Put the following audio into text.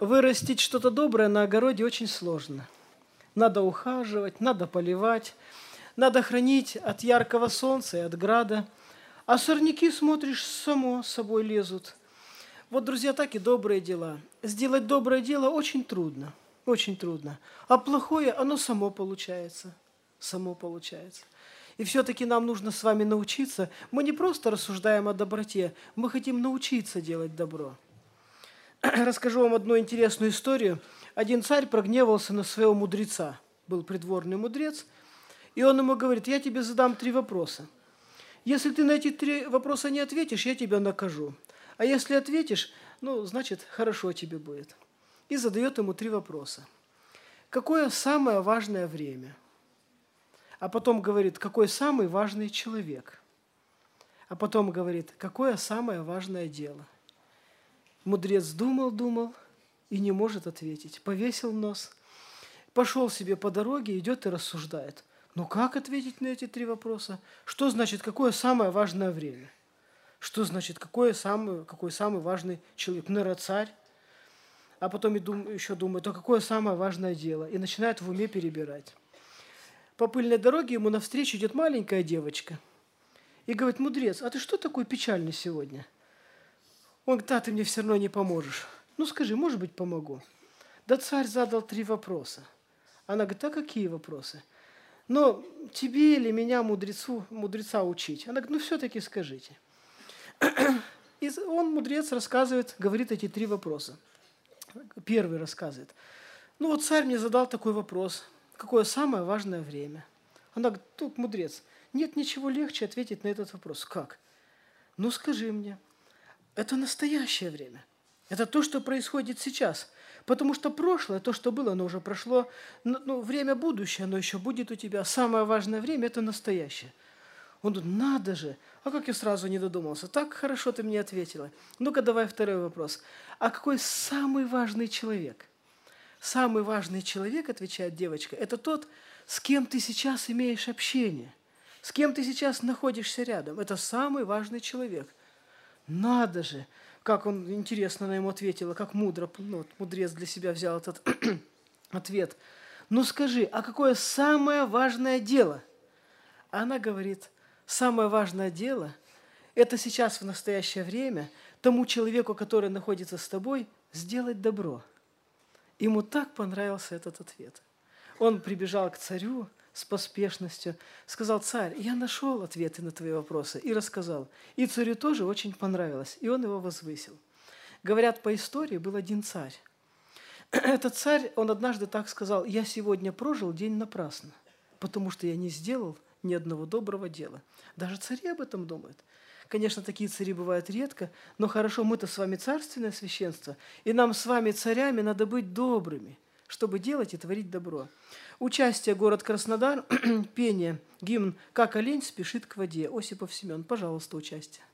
Вырастить что-то доброе на огороде очень сложно. Надо ухаживать, надо поливать, надо хранить от яркого солнца и от града. А сорняки, смотришь, само собой лезут. Вот, друзья, так и добрые дела. Сделать доброе дело очень трудно, очень трудно. А плохое, оно само получается, само получается. И все-таки нам нужно с вами научиться. Мы не просто рассуждаем о доброте, мы хотим научиться делать добро. Расскажу вам одну интересную историю. Один царь прогневался на своего мудреца. Был придворный мудрец. И он ему говорит: я тебе задам 3 вопроса. Если ты на эти 3 вопроса не ответишь, я тебя накажу. А если ответишь, значит, хорошо тебе будет. И задает ему 3 вопроса. Какое самое важное время? А потом говорит, какой самый важный человек? А потом говорит, какое самое важное дело? Мудрец думал и не может ответить. Повесил нос, пошел себе по дороге, идет и рассуждает. Как ответить на эти 3 вопроса? Что значит, какое самое важное время? Что значит, какой самый важный человек? Наверное, царь. А потом еще думает, какое самое важное дело? И начинает в уме перебирать. По пыльной дороге ему навстречу идет маленькая девочка. И говорит, мудрец, а ты что такой печальный сегодня? Он говорит, ты мне все равно не поможешь. Скажи, может быть, помогу. Да царь задал 3 вопроса. Она говорит, какие вопросы? Тебе или меня, мудреца, учить? Она говорит, все-таки скажите. И он, мудрец, рассказывает, говорит эти 3 вопроса. Первый рассказывает. Царь мне задал такой вопрос. Какое самое важное время? Она говорит, мудрец, нет ничего легче ответить на этот вопрос. Как? Скажи мне. Это настоящее время. Это то, что происходит сейчас. Потому что прошлое, то, что было, оно уже прошло. Время будущее, оно еще будет у тебя. Самое важное время – это настоящее. Он думает, надо же. А как я сразу не додумался? Так хорошо ты мне ответила. Ну-ка, давай второй вопрос. А какой самый важный человек? Самый важный человек, отвечает девочка, это тот, с кем ты сейчас имеешь общение. С кем ты сейчас находишься рядом. Это самый важный человек. Надо же, как он, интересно, она ему ответила, как мудро, мудрец для себя взял этот ответ. Скажи, а какое самое важное дело? Она говорит, самое важное дело, это сейчас в настоящее время тому человеку, который находится с тобой, сделать добро. Ему так понравился этот ответ. Он прибежал к царю с поспешностью, сказал, царь, я нашел ответы на твои вопросы, и рассказал. И царю тоже очень понравилось, и он его возвысил. Говорят, по истории был один царь. Этот царь, он однажды так сказал, я сегодня прожил день напрасно, потому что я не сделал ни одного доброго дела. Даже цари об этом думают. Конечно, такие цари бывают редко, но хорошо, мы-то с вами царственное священство, и нам с вами, царями, надо быть добрыми, чтобы делать и творить добро. Участие город Краснодар, пение, гимн «Как олень спешит к воде». Осипов Семен, пожалуйста, участие.